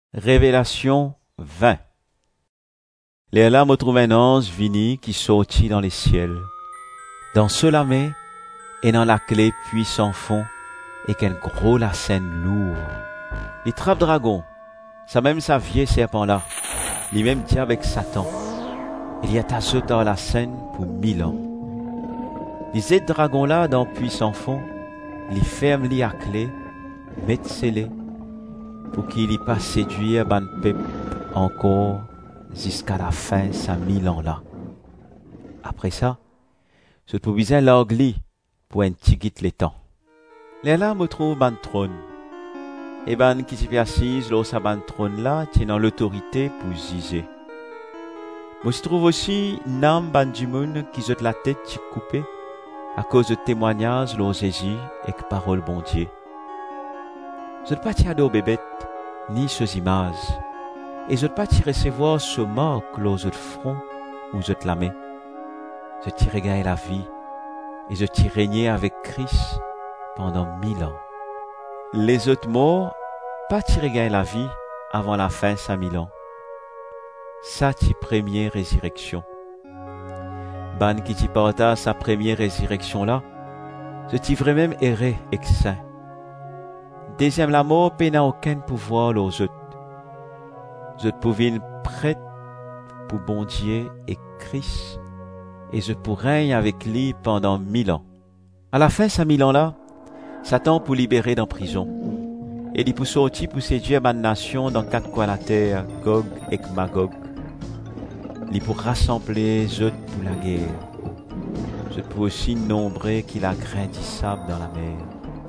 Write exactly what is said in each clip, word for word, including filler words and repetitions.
Révélation vingt. Les là me trouve un ange vini qui sortit dans les ciels. Dans ce lamé, et dans la clé puis sans fond, et qu'un gros la scène lourd. Les trappes dragon, ça même sa vieille serpent là, les mêmes diable avec Satan. Il y a ta ce dans la scène pour mille ans. Les aides dragons là dans puis sans fond, les ferme li à clé, mettent scellés, pour qu'il y passe séduire ban peuple encore jusqu'à la fin ça mille ans là. Après ça, ce pour bien l'angli pour un tigit les temps. Les là me trouve ban trône. Et ban qui s'y assise là sa ban trône là tenant l'autorité pour juger. Moi je trouve aussi nam ban du monde qui jette la tête qui coupée à cause de témoignages l'on Jésus et que parole bon Dieu. Je ne pas t'y ado bébête ni ces images et je ne pas t'y recevoir ce marque l'on je front ou je te la mets. Je t'y regagne la vie et je t'y régner avec Christ pendant mille ans. Les autres morts pas t'y regagne la vie avant la fin cinq mille ans. Ça t'y première résurrection. Ban qui t'y porta sa première résurrection là, je t'y vrai même erré et saint. Deuxième la mort n'a aucun pouvoir aux autres. Je te pouvais prête pour bon Dieu et Christ, et je pourrais régner avec lui pendant mille ans. À la fin, ces mille ans là, Satan pour libérer dans prison, et il pour sortir pour séduire ma nation dans quatre coins la terre, Gog et Magog. Il pour rassembler les autres pour la guerre. Je peux aussi nombrer qu'il a grain du sable dans la mer.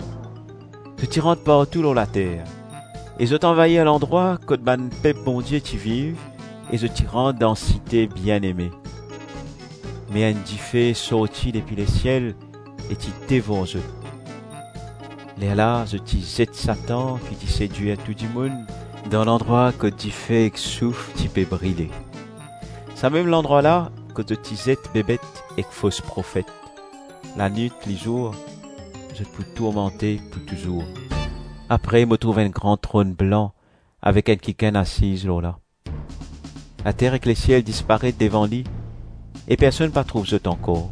Je t'y rentre partout dans la terre, et je t'envahis à l'endroit que ban peuple bon Dieu t'y vive, et je t'y rentre dans cité bien-aimée. Mais un diffé sorti depuis les ciels, et t'y dévore je. Les là, je t'y jette Satan, qui t'y séduit à tout du monde, dans l'endroit que diffé et souffle t'y peut briller. C'est même l'endroit là que je t'y jette bébête et fausse prophète. La nuit, les jours, je peux tourmenter pour toujours. Après, me trouve un grand trône blanc avec un quiquin assise là. La terre et les ciels disparaissent devant lui et personne ne trouve ce encore.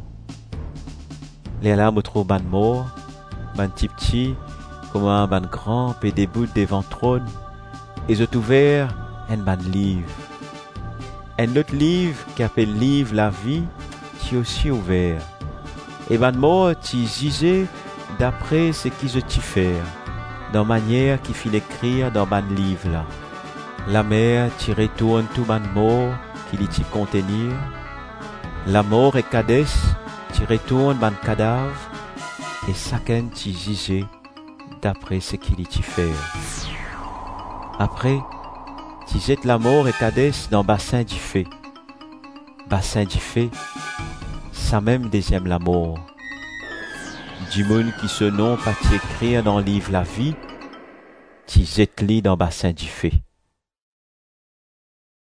Les là me trouve ban mort, ban petit petit, comme un ban grand et des bouts devant trône et je t'ouvert un ban livre. Un autre livre qui appelle livre la vie qui est aussi ouvert. Et ban mort t'y gisait d'après ce qui je t'y faire, dans manière qui fit écrire dans ban livre là. La mer t'y retourne tout ban mort qui l'y t'y contenir. La mort et Cadès t'y retourne ban cadavre et chacun t'y gisait d'après ce qu'il y t'y faire. Après, t'y jette la mort et Cadès dans bassin du fait. Bassin du fait, ça même deuxième la mort. Du monde qui ce nom pas t'y écrire dans le livre la vie, t'y jette-li dans bassin du fait.